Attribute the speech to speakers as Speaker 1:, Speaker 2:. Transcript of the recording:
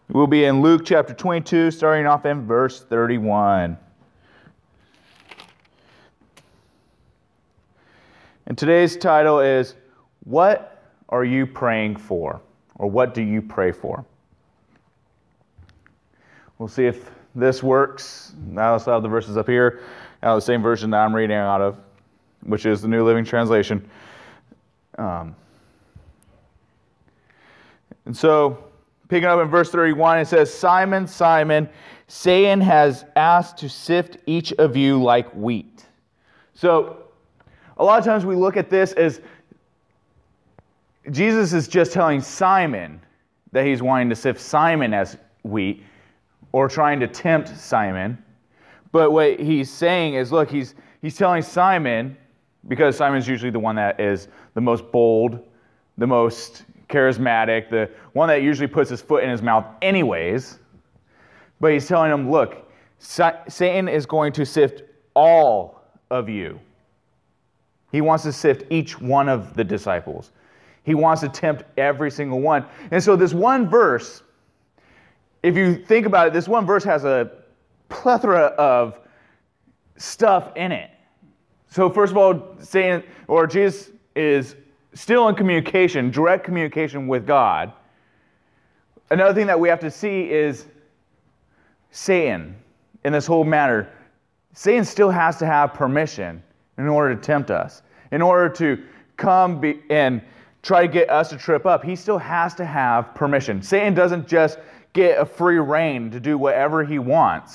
Speaker 1: We'll be in Luke chapter 22, starting off in verse 31. And today's title is, What Are You Praying For? Or what do you pray for? We'll see if this works. I also have the verses up here, out of the same version that I'm reading out of, which is the New Living Translation. And so, picking up in verse 31, it says, Simon, Simon, Satan has asked to sift each of you like wheat. So, a lot of times we look at this as Jesus is just telling Simon that he's wanting to sift Simon as wheat, or trying to tempt Simon. But what he's saying is, look, he's telling Simon, because Simon's usually the one that is the most bold, the most charismatic, the one that usually puts his foot in his mouth anyways. But he's telling him, look, Satan is going to sift all of you. He wants to sift each one of the disciples. He wants to tempt every single one. And so this one verse, if you think about it, this one verse has a plethora of stuff in it. So first of all, Satan, or Jesus is still in communication, direct communication with God. Another thing that we have to see is Satan in this whole matter. Satan still has to have permission in order to tempt us. In order to come and try to get us to trip up, he still has to have permission. Satan doesn't just get a free rein to do whatever he wants.